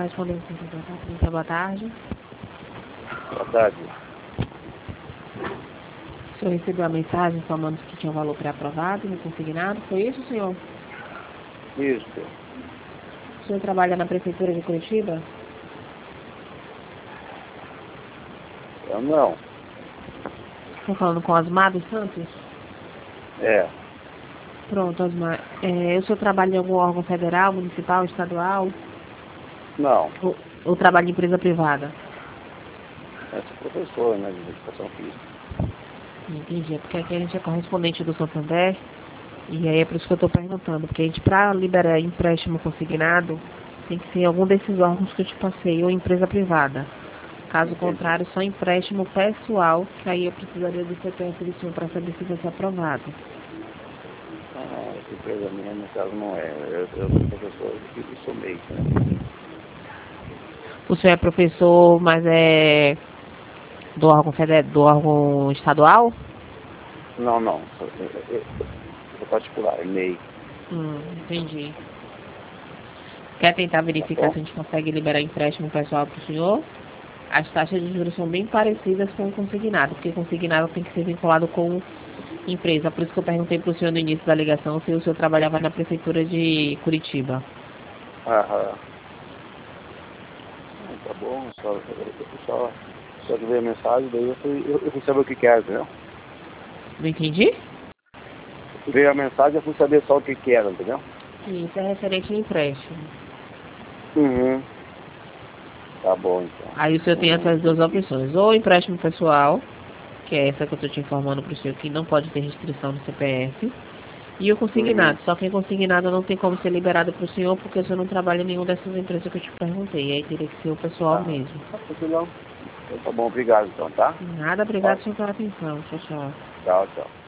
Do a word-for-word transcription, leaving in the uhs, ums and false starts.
respondendo com Patrícia, boa tarde. Boa tarde. O senhor recebeu a mensagem informando que tinha um valor pré-aprovado no consignado, foi isso, senhor? Isso. O senhor trabalha na Prefeitura de Curitiba? Eu não. Estou falando com Osmar dos Santos? É. Pronto, Osmar. É, o senhor trabalha em algum órgão federal, municipal, estadual? Não. Ou, ou trabalha em empresa privada? Eu sou professor, né, de educação física. Entendi, é porque aqui a gente é correspondente do Santander, e aí é por isso que eu estou perguntando, porque a gente, para liberar empréstimo consignado, tem que ser em algum desses órgãos que eu te passei, ou empresa privada. Caso Entendi. contrário, só empréstimo pessoal, que aí eu precisaria do C P F do senhor para saber se vai ser aprovado. Ah, essa empresa minha, no caso, não é. Eu, eu sou professor e sou meio, né? O senhor é professor, mas é do órgão, federal, do órgão estadual? Não, não. Eu, eu, eu, eu sou particular, é meio. Hum, entendi. Quer tentar verificar Tá se a gente consegue liberar empréstimo pessoal para o senhor? As taxas de juros são bem parecidas com o consignado, porque consignado tem que ser vinculado com empresa. Por isso que eu perguntei para o senhor no início da ligação se o senhor trabalhava na Prefeitura de Curitiba. Aham. Tá bom, só, eu, eu só, só que veio a mensagem, daí eu fui, eu, eu fui saber o que que era, entendeu? Não entendi? Veio a mensagem, eu fui saber só o que que era, entendeu? Isso é referente ao empréstimo. Uhum. Tá bom, então. Aí o senhor tem Uhum. essas duas opções, ou empréstimo pessoal, que é essa que eu estou te informando para o senhor, que não pode ter restrição no C P F, e o consignado. Uhum. Só que o consignado não tem como ser liberado para o senhor, porque o senhor não trabalha em nenhuma dessas empresas que eu te perguntei. Aí teria que ser o pessoal Ah, mesmo. não. Então tá bom, obrigado então, tá? Nada, obrigado, senhor, pela atenção. Tchau, tchau. Tchau, tchau.